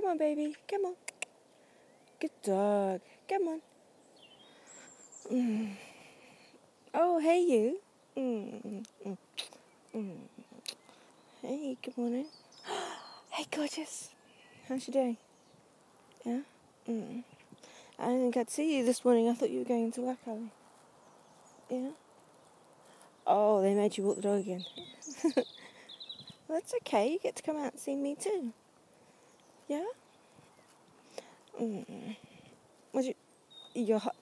Come on, baby. Come on. Good dog. Come on. Oh, hey, you. Hey, good morning. Hey, gorgeous. How's you doing? Yeah? I didn't get to see you this morning. I thought you were going to work early. Yeah? Oh, they made you walk the dog again. Well, that's okay. You get to come out and see me too. Yeah? You're hot.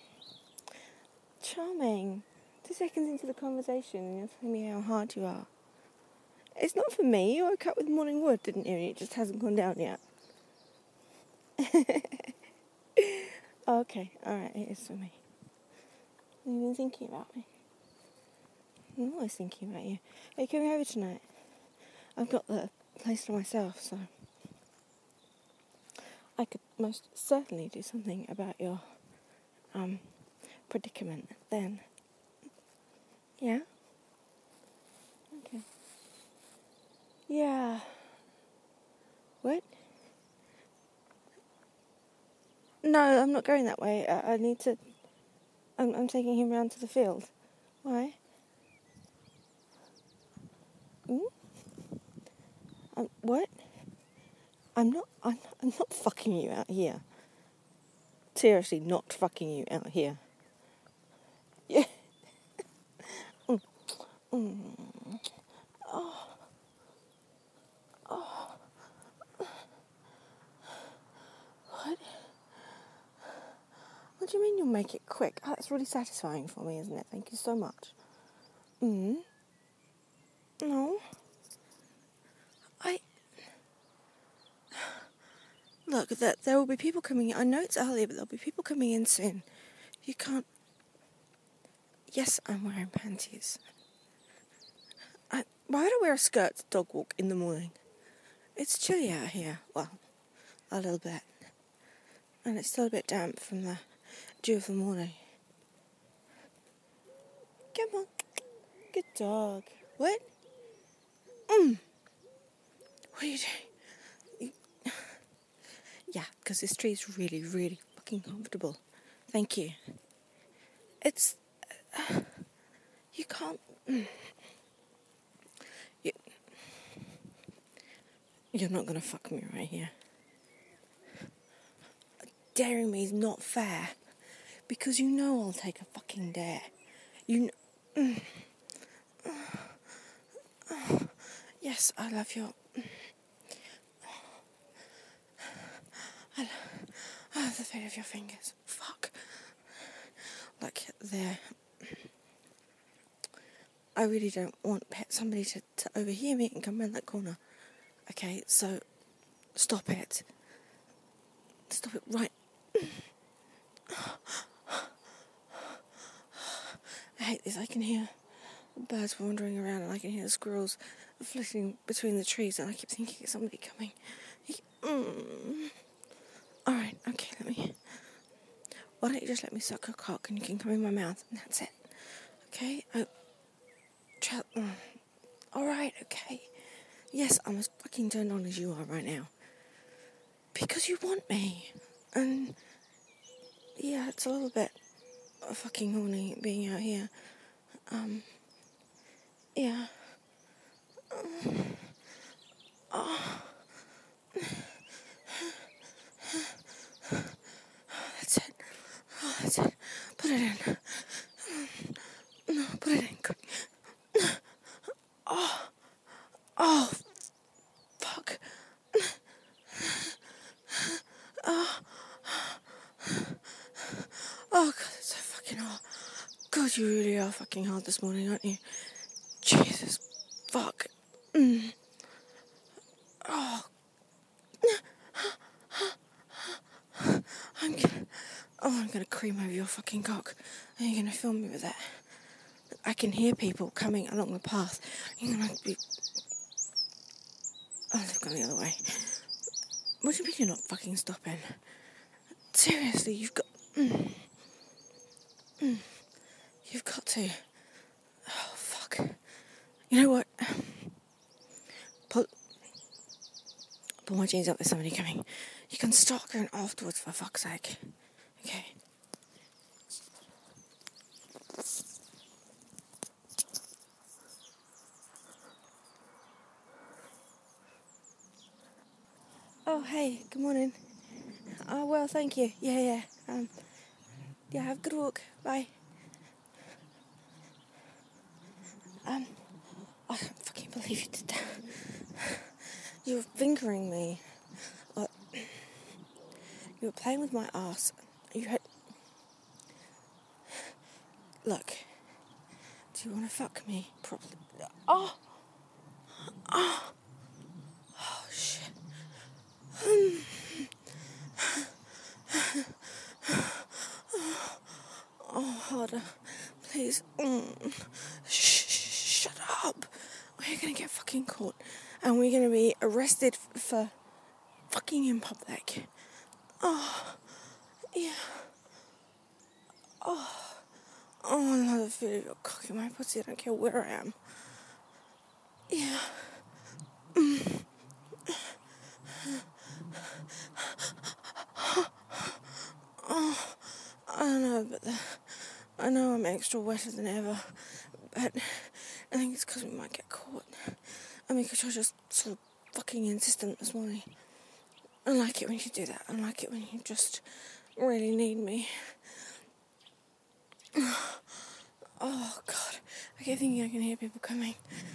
Charming. 2 seconds into the conversation and you're telling me how hard you are. It's not for me. You woke up with morning wood, didn't you? And it just hasn't gone down yet. Okay, alright, it is for me. You've been thinking about me. I'm always thinking about you. Are you coming over tonight? I've got the place to myself, so I could most certainly do something about your predicament then. Yeah? Okay. Yeah. What? No, I'm not going that way. I need to... I'm taking him round to the field. Why? What? I'm not fucking you out here. Seriously, not fucking you out here. Yeah. What? What do you mean you'll make it quick? Oh, that's really satisfying for me, isn't it? Thank you so much. No. Look, there will be people coming in. I know it's early, but there'll be people coming in soon. You can't... Yes, I'm wearing panties. Why would I wear a skirt to dog walk in the morning? It's chilly out here. Well, a little bit. And it's still a bit damp from the dew of the morning. Come on. Good dog. What? What are you doing? Yeah, because this tree is really, really fucking comfortable. Thank you. It's... you can't... You're not going to fuck me right here. Daring me is not fair. Because you know I'll take a fucking dare. You know... Yes, I love your... I love the feel of your fingers. Fuck. Like, they're... I really don't want somebody to overhear me and come around that corner. Okay, so... Stop it. Stop it right... I hate this. I can hear birds wandering around and I can hear the squirrels flitting between the trees and I keep thinking it's somebody coming. Alright, okay, why don't you just let me suck your cock and you can come in my mouth and that's it. Okay? Alright, okay. Yes, I'm as fucking turned on as you are right now. Because you want me. And yeah, it's a little bit fucking horny being out here. Yeah. That's it. Oh, that's it. Put it in. No, put it in. Quick. Oh, fuck. Oh, God, it's so fucking hard. God, you really are fucking hard this morning, aren't you? Jesus, fuck. Oh. I'm gonna cream over your fucking cock. And you're gonna film me with that. I can hear people coming along the path. You're gonna be... Oh, they've gone the other way. What do you mean you're not fucking stopping? Seriously, you've got... You've got to... Oh, fuck. You know what? Pull my jeans up, there's somebody coming. You can start going afterwards, for fuck's sake. Okay. Oh, hey, good morning. Oh, well, thank you. Yeah. Yeah, have a good walk. Bye. I don't fucking believe you did that. You were fingering me. You were playing with my ass. You had... Look. Do you want to fuck me properly? Oh, shit. Oh, harder. Please. Shut up. We're going to get fucking caught. And we're going to be arrested for fucking in public. Oh, yeah. Oh, another video of your cock in my pussy. I don't care where I am. Yeah. Oh, I don't know, but I know I'm extra wetter than ever, but I think it's because we might get caught. I mean, because you're just so fucking insistent this morning. I like it when you do that. I like it when you just really need me. Oh, God. I keep thinking I can hear people coming.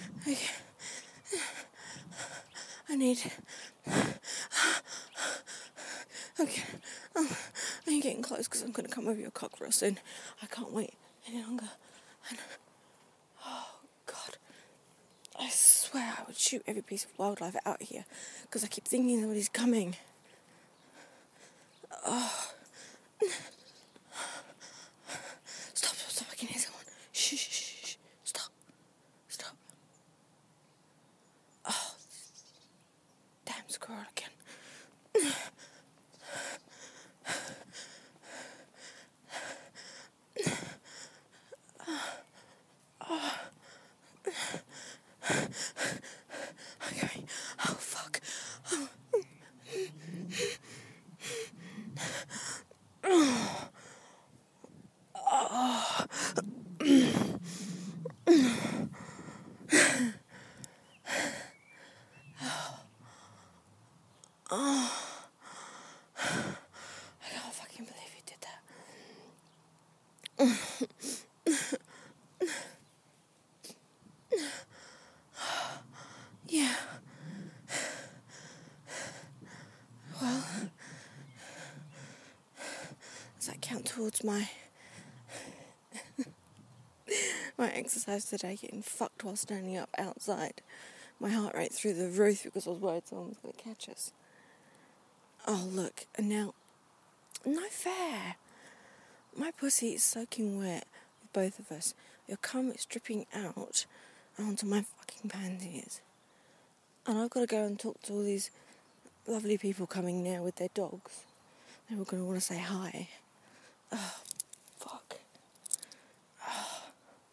I need... Okay. I'm getting close because I'm going to come over your cock real soon. I can't wait any longer. Oh, God. I swear I would shoot every piece of wildlife out here because I keep thinking somebody's coming. Oh. Stop. I can hear someone. Shh. Stop. Oh. Damn squirrel again. Okay. Oh, fuck. I can't fucking believe you did that. Yeah. Well, does that count towards my exercise today, getting fucked while standing up outside? My heart rate through the roof because I was worried someone was going to catch us. Oh, look, and now... No fair. My pussy is soaking wet with both of us. Your cum is dripping out onto my fucking panties. And I've got to go and talk to all these lovely people coming now with their dogs. They're all going to want to say hi. Oh, fuck. Oh.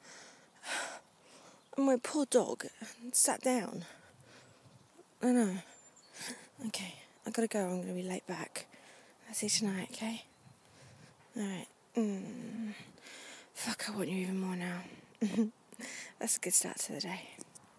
And my poor dog sat down. I know. Okay, I've got to go. I'm going to be late back. I'll see you tonight, okay? Alright. Fuck, I want you even more now. That's a good start to the day.